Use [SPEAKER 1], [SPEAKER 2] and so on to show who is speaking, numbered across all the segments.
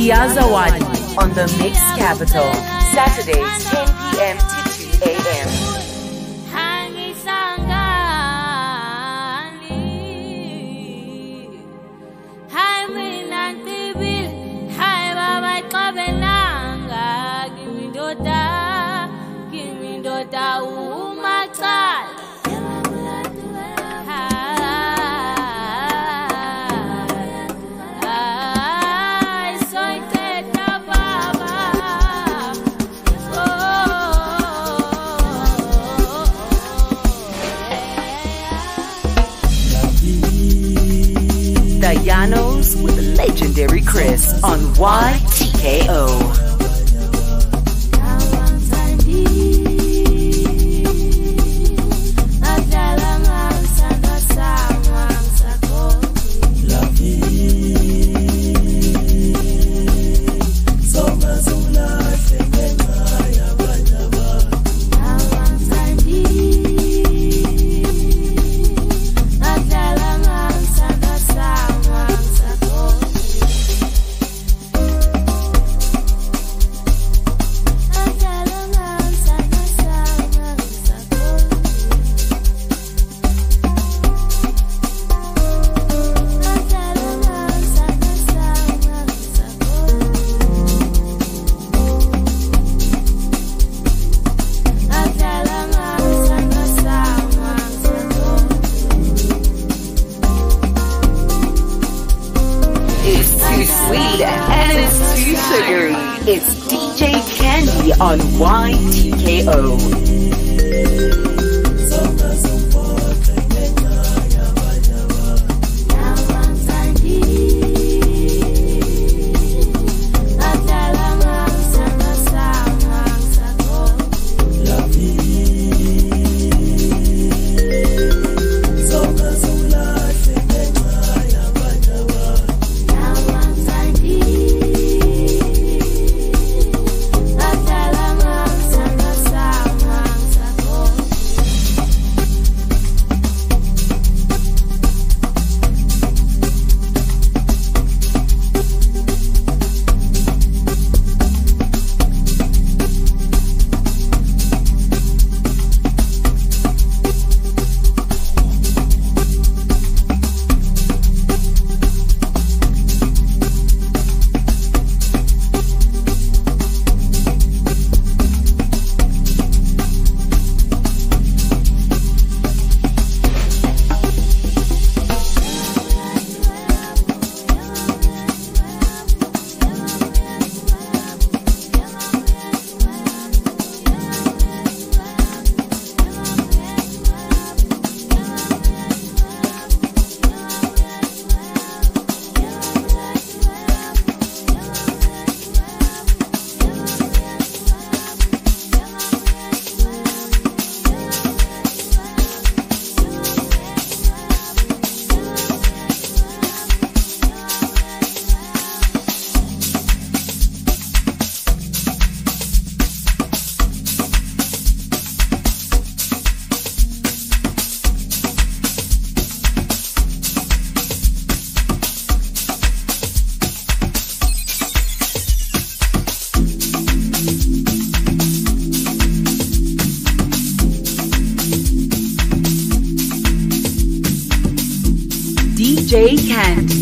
[SPEAKER 1] Sia Zawadi on the Mix Capital. Saturdays 10 p.m. to 2 a.m. Dianos with the legendary Chris on YTKO. It's DJ Candy on YTKO. DJ Candy.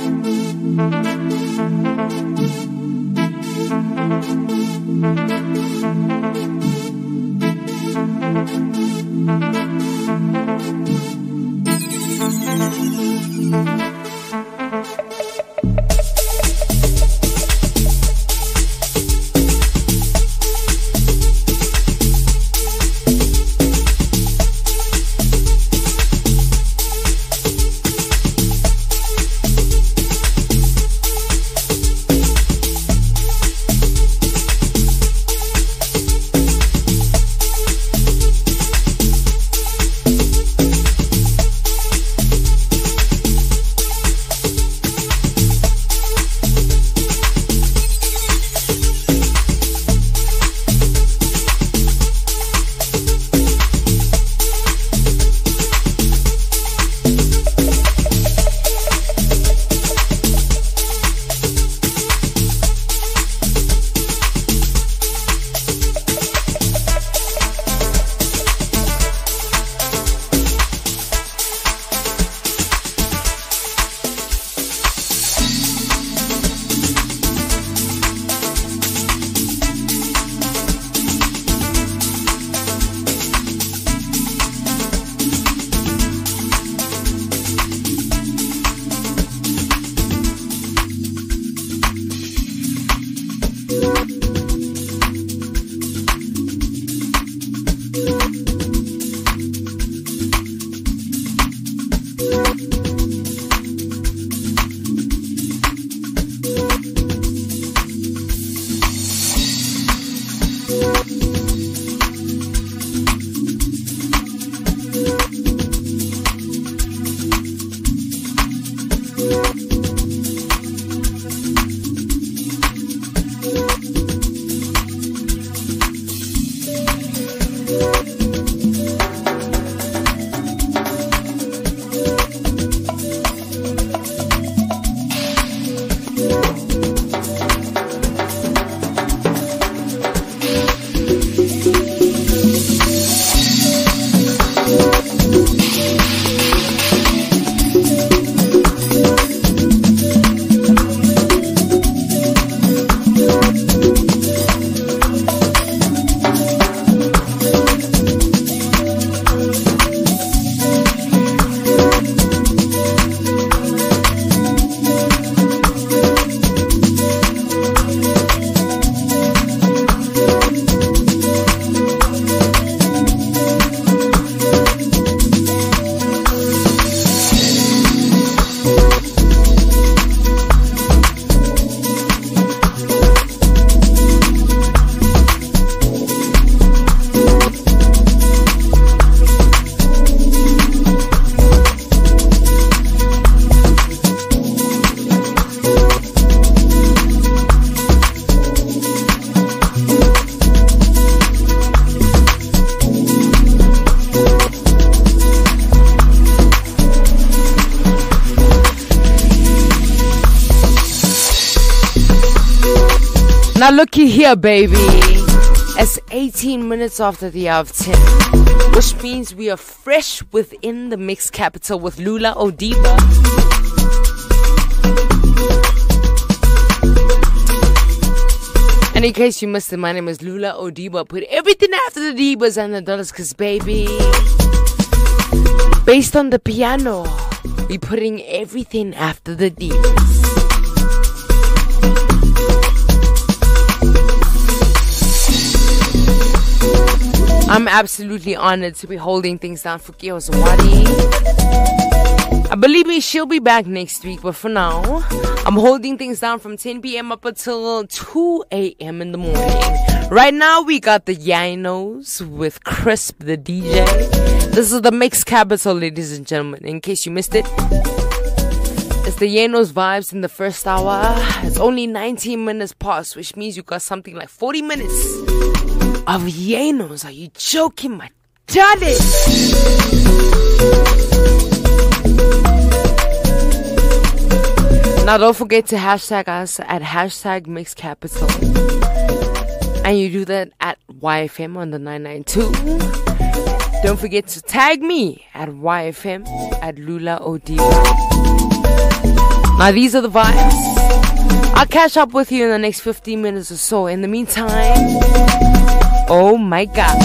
[SPEAKER 2] Now looky here, baby. It's 18 minutes after the hour of 10, which means we are fresh within the mixed capital with Lula Odiba. And in case you missed it, my name is Lula Odiba. Put everything after the Dibas and the dollars, cause baby, based on the piano, we putting everything after the Dibas. I'm absolutely honored to be holding things down for Kio Zawadi. Believe me, she'll be back next week, but for now, I'm holding things down from 10 p.m. up until 2 a.m. in the morning. Right now, we got the Yanos with Crisp, the DJ. This is the Mixed Capital, ladies and gentlemen, in case you missed it. It's the Yanos vibes in the first hour. It's only 19 minutes past, which means you got something like 40 minutes of Yanos. Are you joking, my darling? Now don't forget to hashtag us at hashtag Mixed Capital. And you do that at YFM on the 992. Don't forget to tag me at YFM at Lula Odiba. Now these are the vibes. I'll catch up with you in the next 15 minutes or so. In the meantime, oh my God.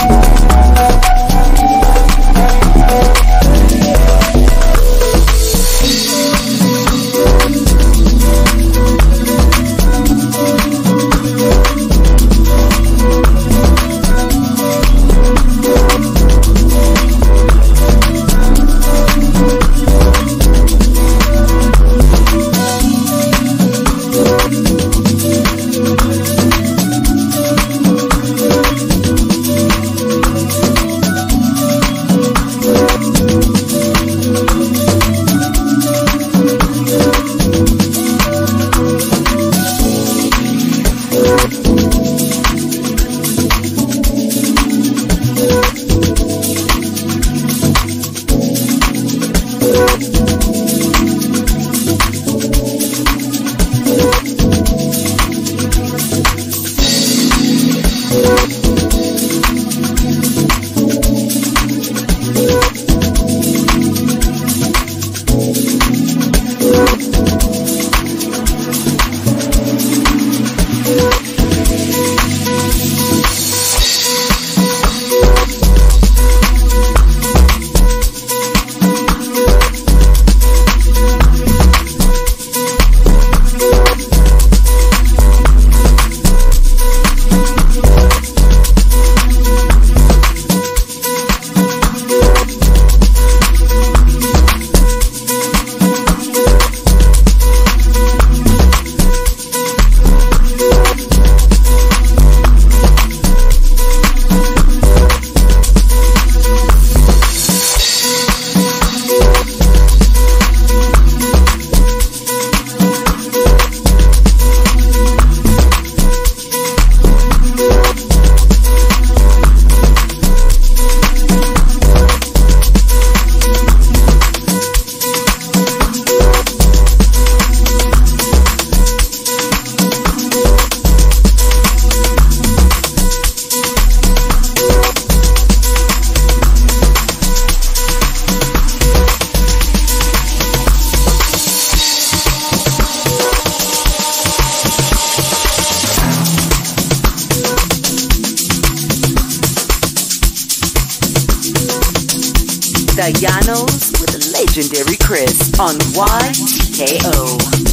[SPEAKER 1] Dianos with the legendary Chris on YTKO.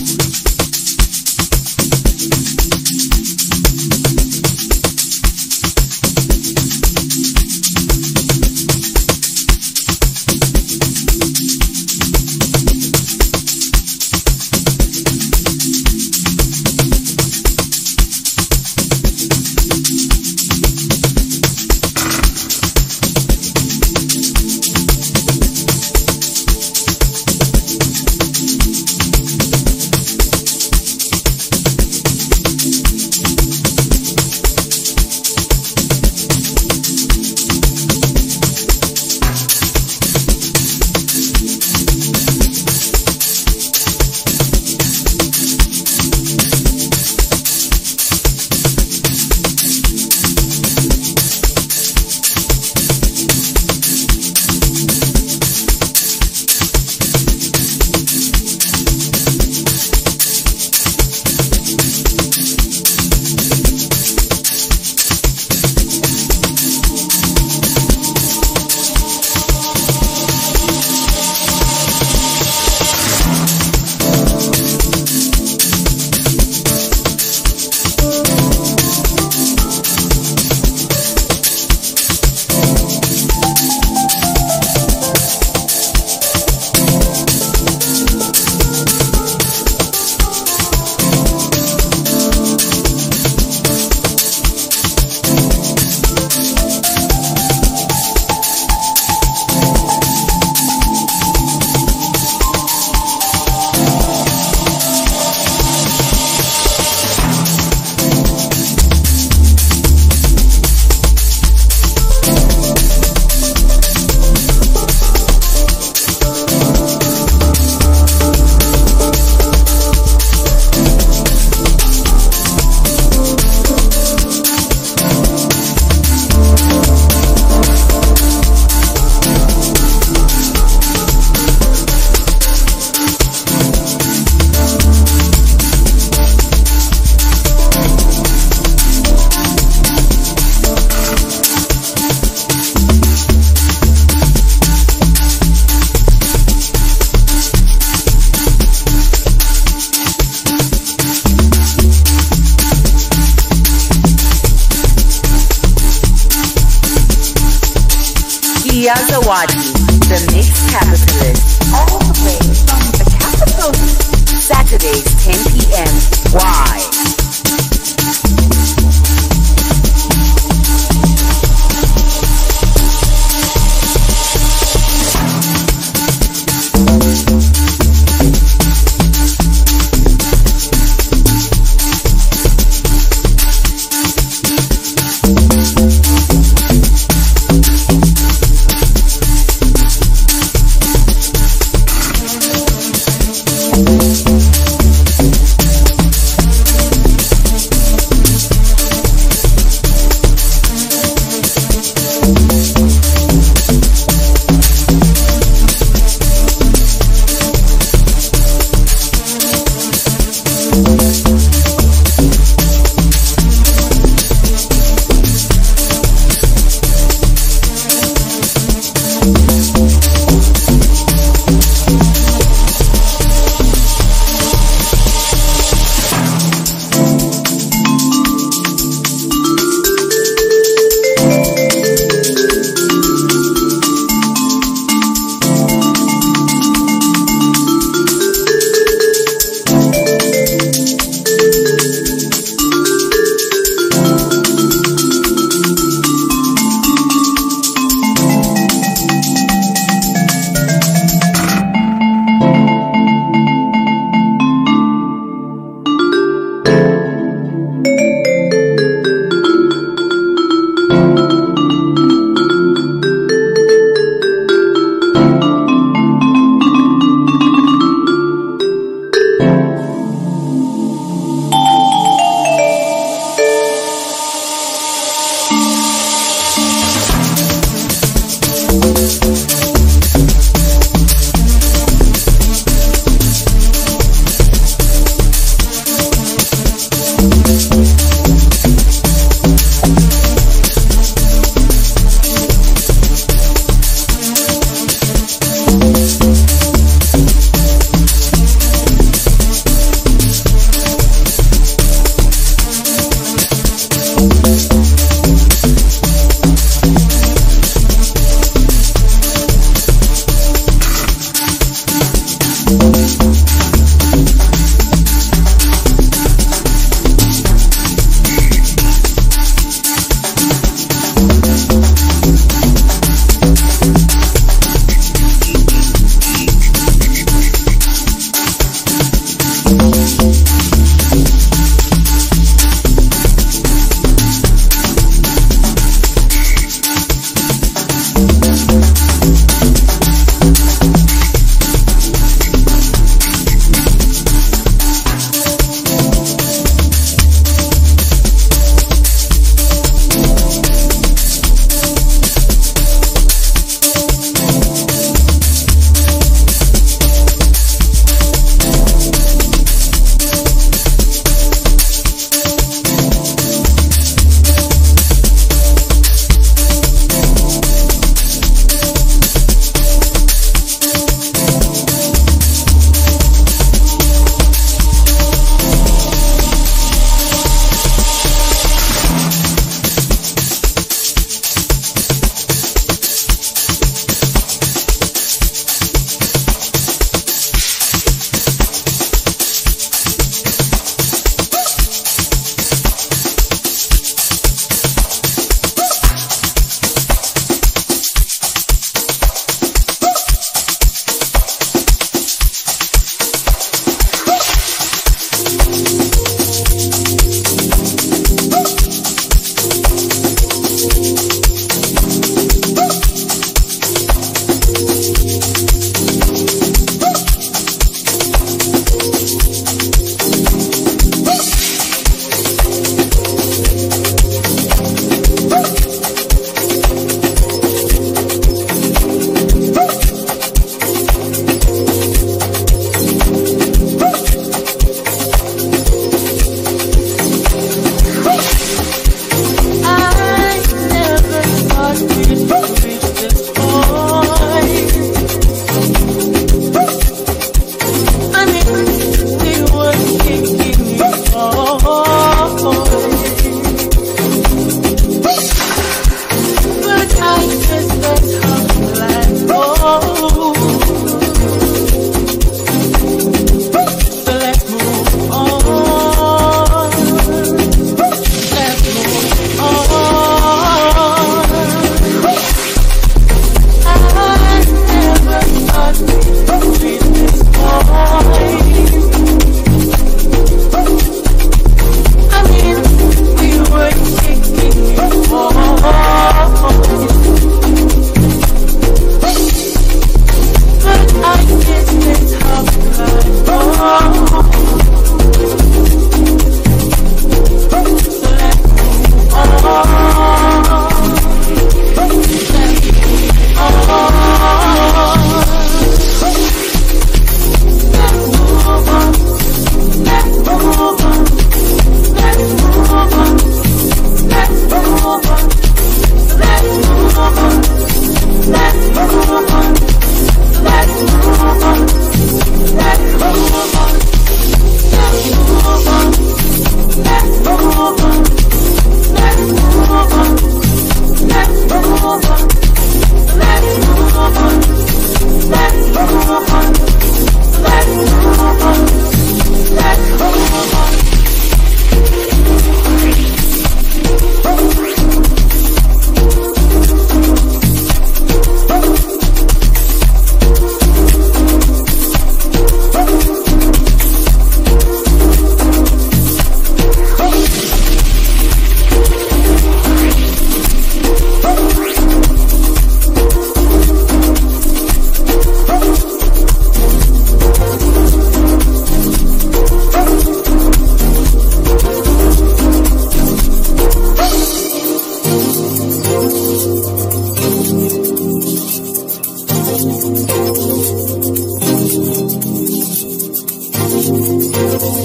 [SPEAKER 1] Tia Zawadi, the Mix Capitalist, all the way from the capital. Saturdays, 10 p.m. Why?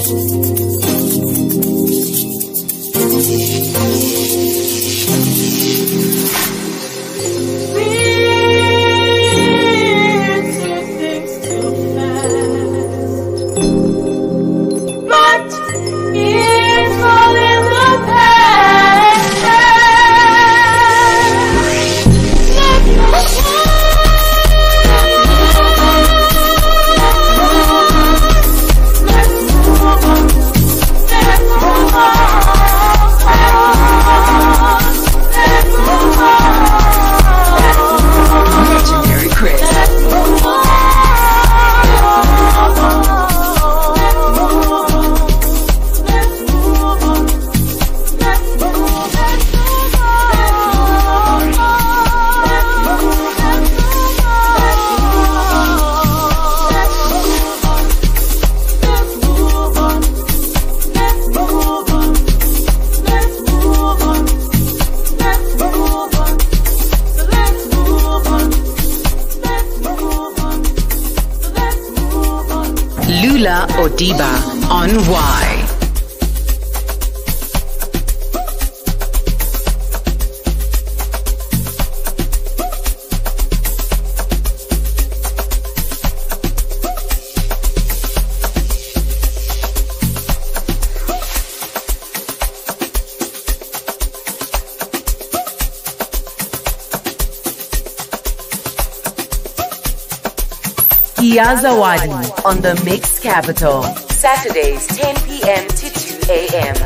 [SPEAKER 2] Lula Odiba on Y.
[SPEAKER 1] Zawadi on the Mixed Capital. Saturdays 10 p.m. to 2 a.m.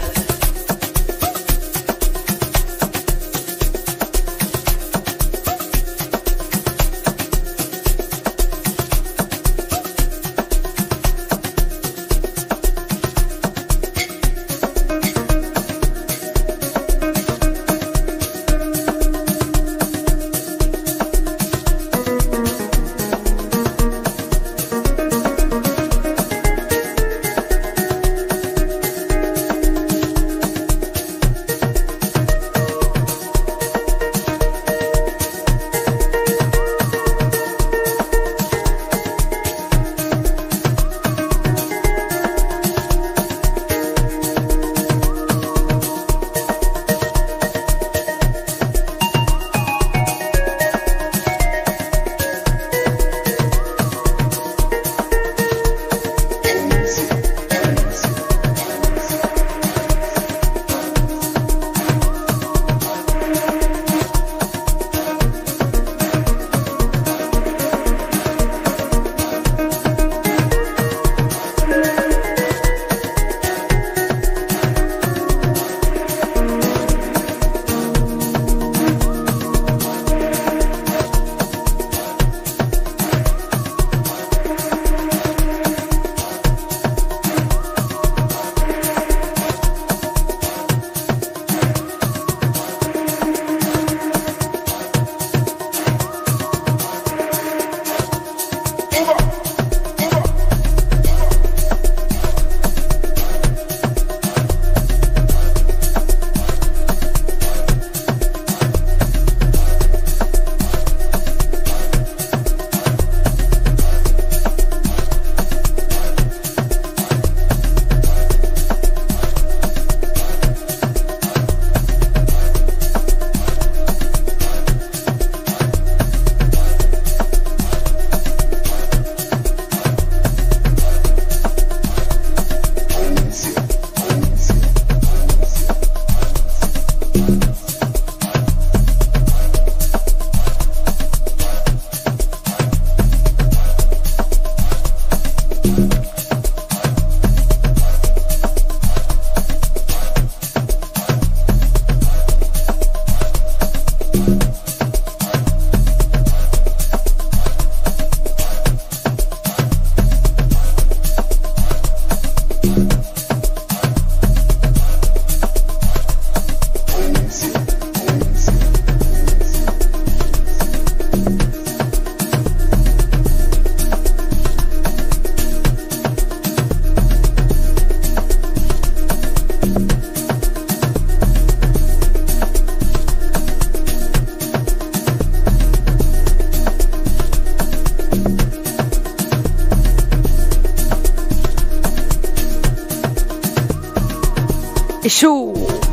[SPEAKER 2] Issue.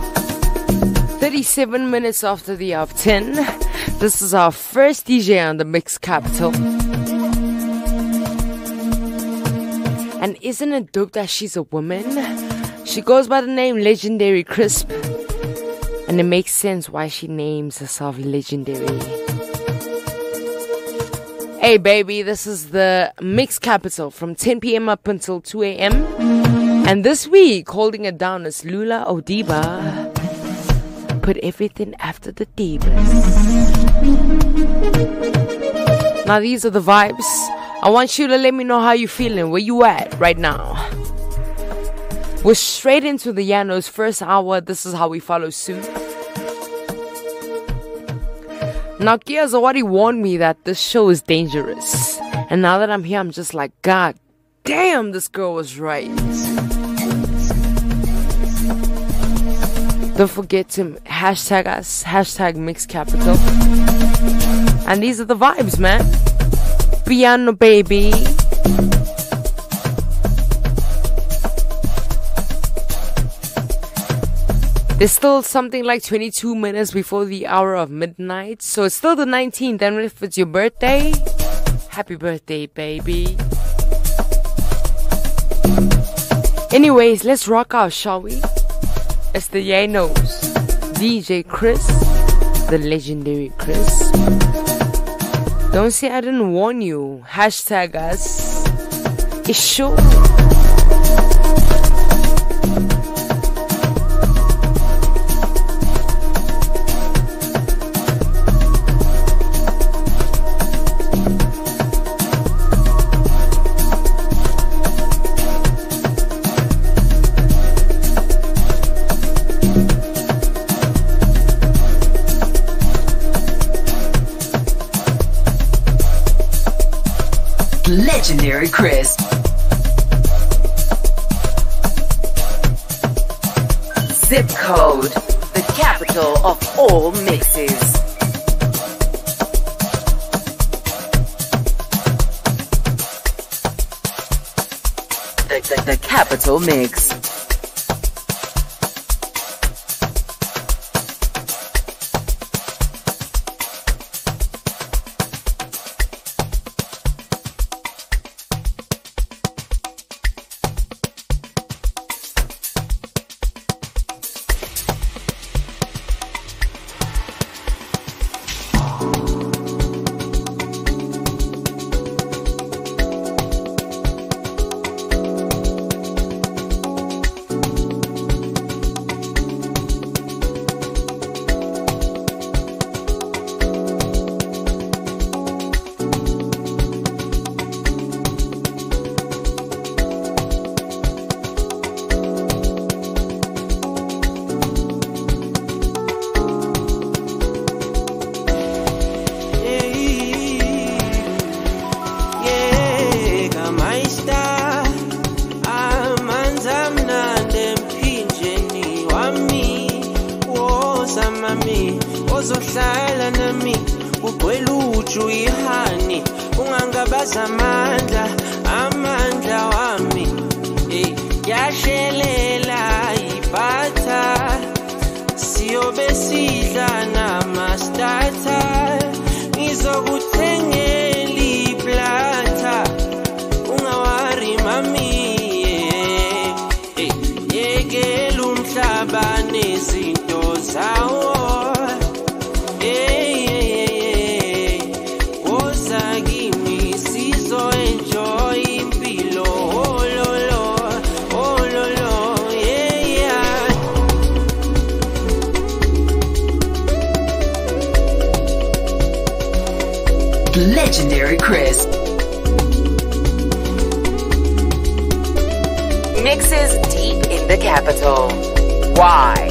[SPEAKER 2] 37 minutes after the hour of 10. This is our first DJ on the Mix Capital. And isn't it dope that she's a woman? She goes by the name Legendary Crisp. And it makes sense why she names herself Legendary. Hey baby, this is the Mix Capital from 10 p.m. up until 2 a.m. And this week, holding it down is Lula Odiba. Put everything after the divas. Now these are the vibes. I want you to let me know how you feeling, where you at right now. We're straight into the Yano's first hour. This is how we follow suit. Now Kia's already warned me that this show is dangerous. And now that I'm here, I'm just like, God damn, this girl was right. Don't forget to hashtag us, hashtag Mix Capital. And these are the vibes, man. Piano baby. There's still something like 22 minutes before the hour of midnight. So it's still the 19th. And if it's your birthday, happy birthday, baby. Anyways, let's rock out, shall we? It's the Yanos, DJ Chris, the Legendary Chris. Don't say I didn't warn you. Hashtag us. It's sure.
[SPEAKER 1] Legendary Chris. Zip code, the capital of all mixes. The capital mix. Legendary Chris. Mixes deep in the capital. Why?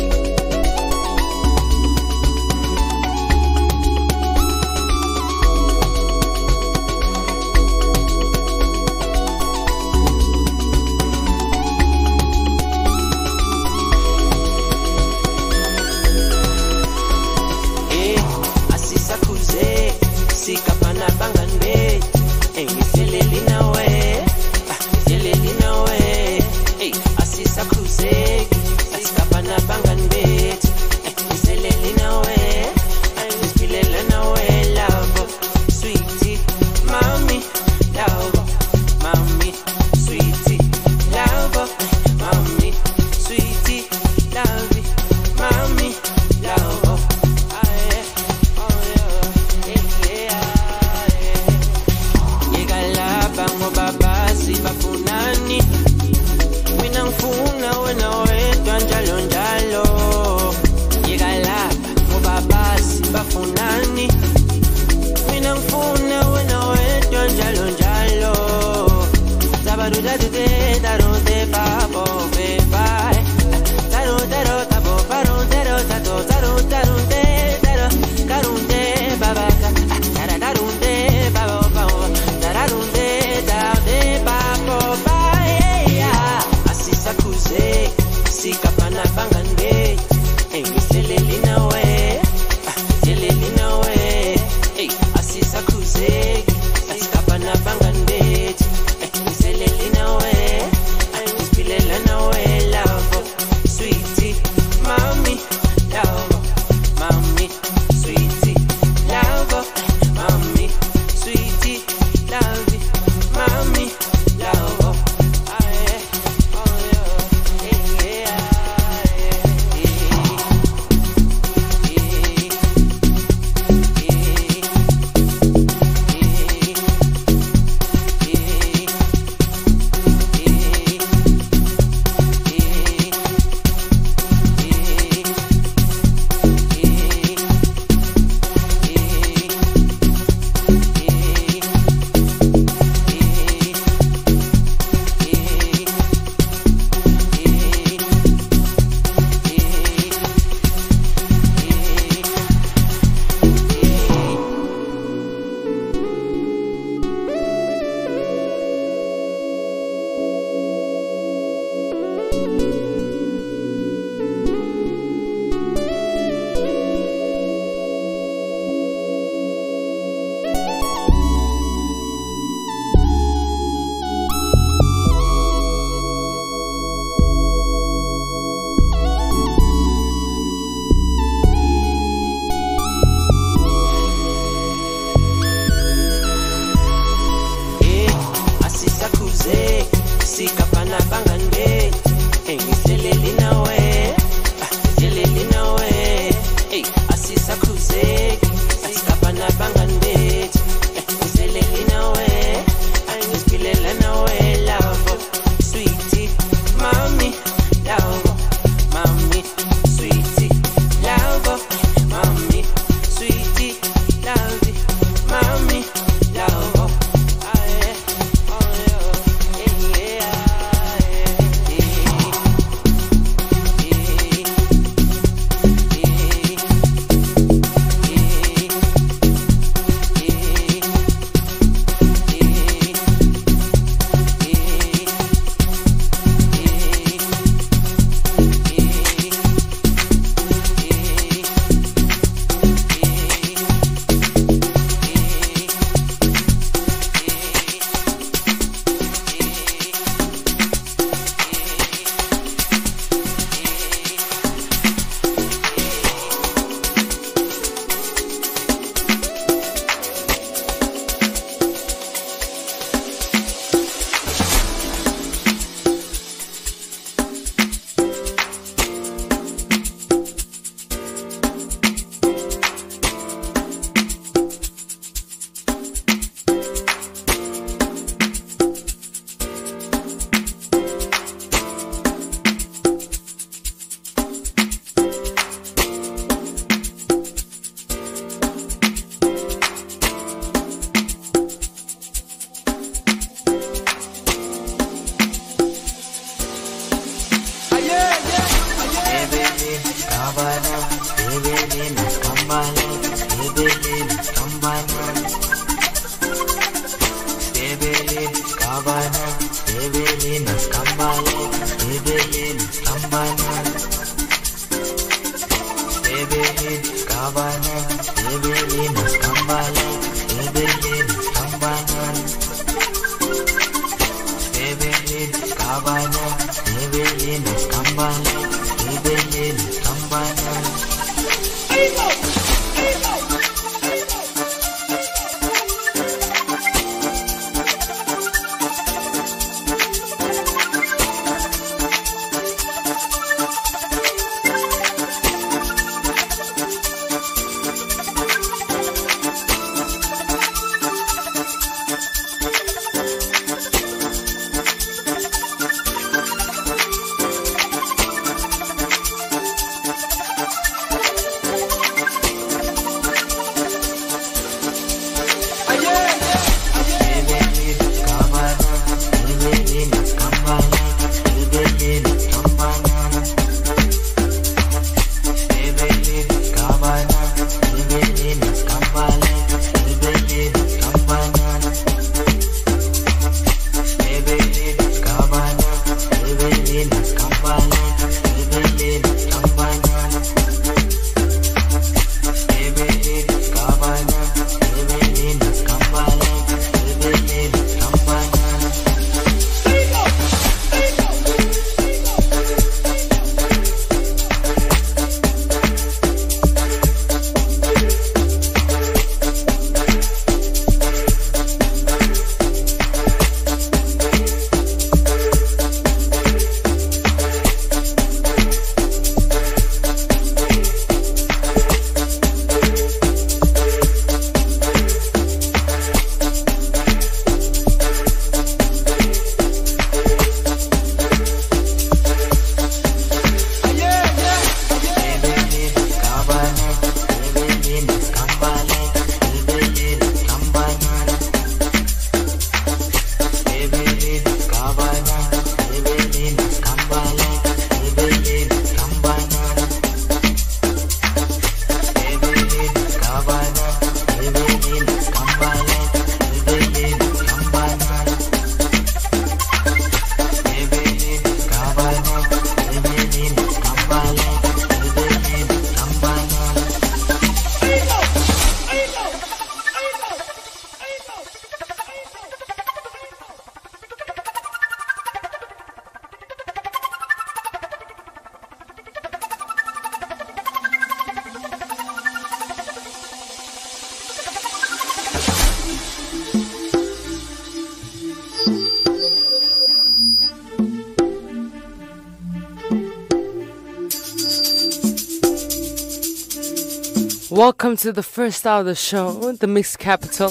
[SPEAKER 2] Welcome to the first hour of the show, the Mixed Capital.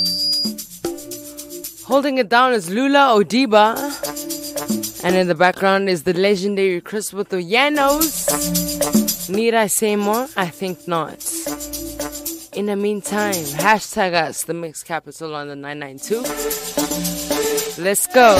[SPEAKER 2] Holding it down is Lula Odiba. And in the background is the legendary Chris with the Yanos. Need I say more? I think not. In the meantime, hashtag us, the Mixed Capital on the 992. Let's go.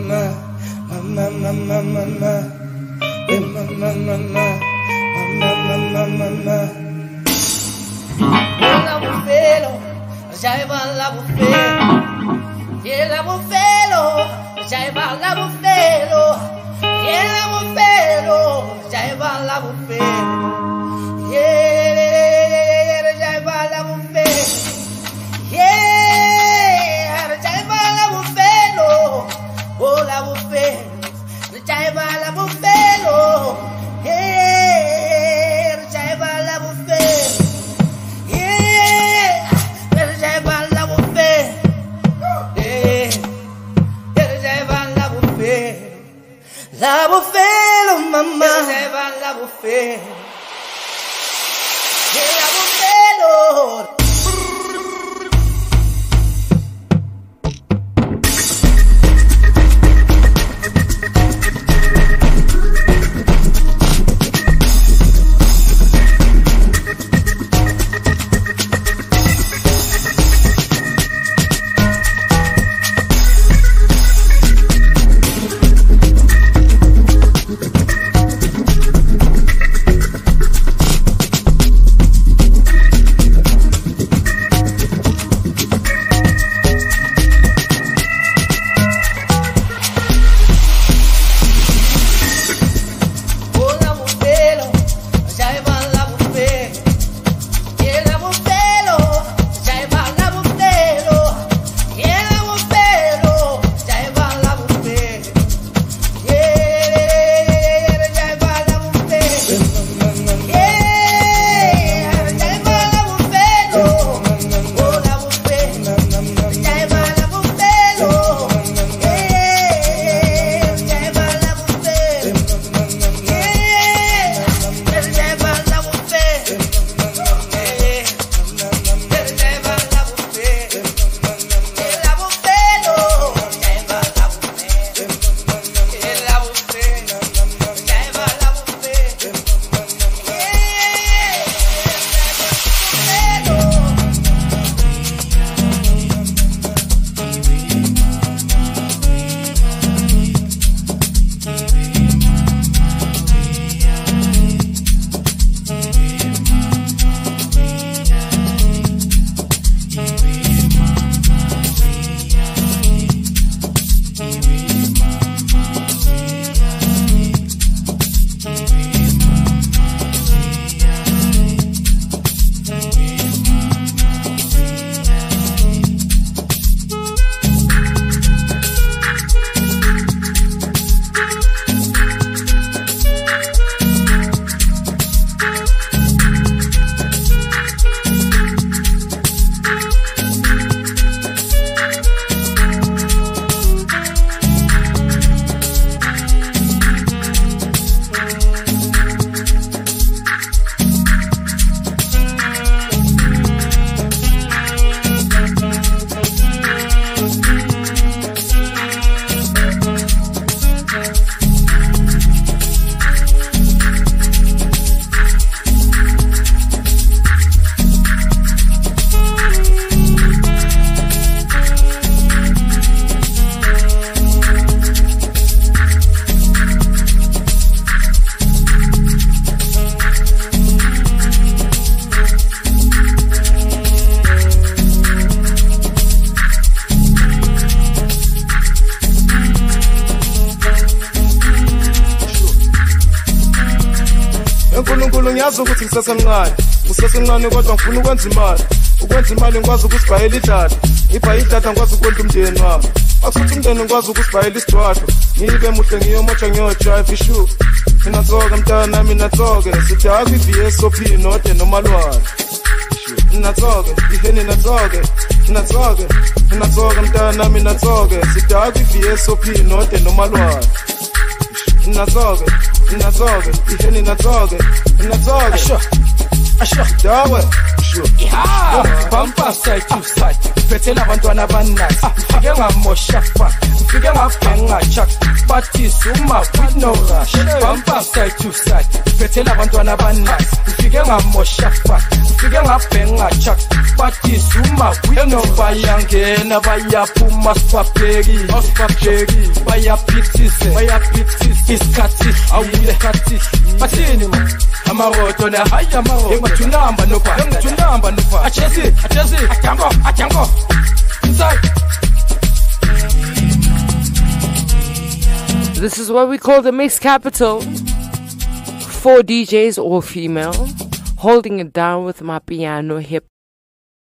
[SPEAKER 3] uNkulunkulu ngiyazi ukuthi ngisasemncane ngisasemncane kodwa ngifuna ukwenza imali ngikwazi ukusibhayela idatha ngibhaye idatha ngikwazi ukondla umndeni wami akusuthi umndeni ngikwazi ukusibhayela isidwadlo ngibe muhle ngiyomotsha ngiyojive ishu mina tsoke mntana mina tsoke sithi akwi-VSOP node nomalwane mina tsoke iheni natsoke mina tsoke mntana mina tsoke sithi akwi-VSOP node nomalwane natsoke iheni natsoke dawe sure bumper side to side phethela abantwana abaninzi ngifike ngamosha fuck ngifike ngabhenga chuck bathi suma with no rush bumper side to side phethela abantwana abaninzi ngifike ngamosha fuck ngifike ngabhenga chuck bathi suma with no bayangena bayaphuma sibabheki bayaphithise isikhathi awule khathi bathini ma amaroto na hayi amaroto engathunamba noba achezi ajango inside.
[SPEAKER 2] This is what we call the mixed capital. 4 DJs, all female, holding it down with my piano hip